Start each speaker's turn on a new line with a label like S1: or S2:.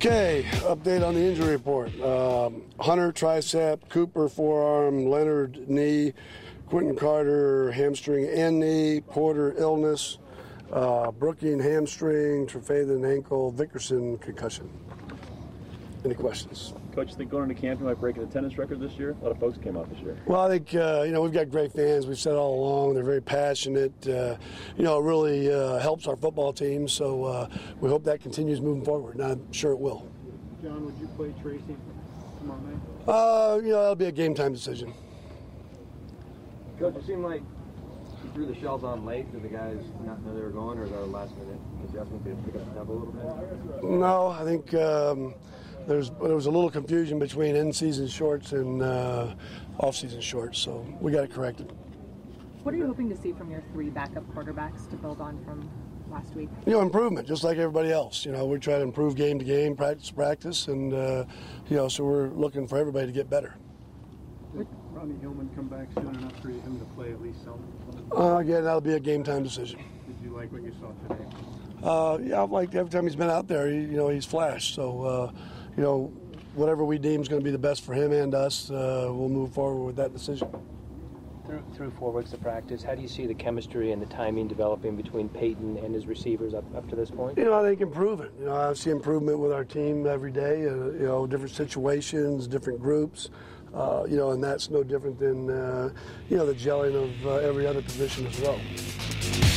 S1: Okay, update on the injury report. Hunter tricep, Cooper forearm, Leonard knee, Quentin Carter hamstring and knee, Porter illness, Brooking hamstring, Trefathan ankle, Vickerson concussion. Any questions?
S2: Coach, think going into camp you might break an attendance record this year? A lot of folks came out this year.
S1: Well, I think, we've got great fans. We've said all along. They're very passionate. It really helps our football team. So we hope that continues moving forward, and I'm sure it will.
S3: John, would you play Tracy tomorrow night?
S1: That'll be a game time decision.
S4: Coach, it seemed like you threw the shells on late. Did the guys not know they were going, or was that a last-minute adjustment to pick up the tempo a little bit?
S1: No, I think there was a little confusion between in-season shorts and off-season shorts, so we got it corrected.
S5: What are you hoping to see from your three backup quarterbacks to build on from last week?
S1: Improvement, just like everybody else. We try to improve game to game, practice to practice, and so we're looking for everybody to get better.
S3: Did Rodney Hillman come back soon enough for him to play at least some?
S1: Again, that'll be a game time decision.
S3: Did you like what you saw today?
S1: I've liked every time he's been out there. He's flashed. So, whatever we deem is going to be the best for him and us, we'll move forward with that decision.
S6: Through 4 weeks of practice, how do you see the chemistry and the timing developing between Peyton and his receivers up to this point?
S1: I think improving. I see improvement with our team every day. Different situations, different groups. And that's no different than the gelling of every other position as well.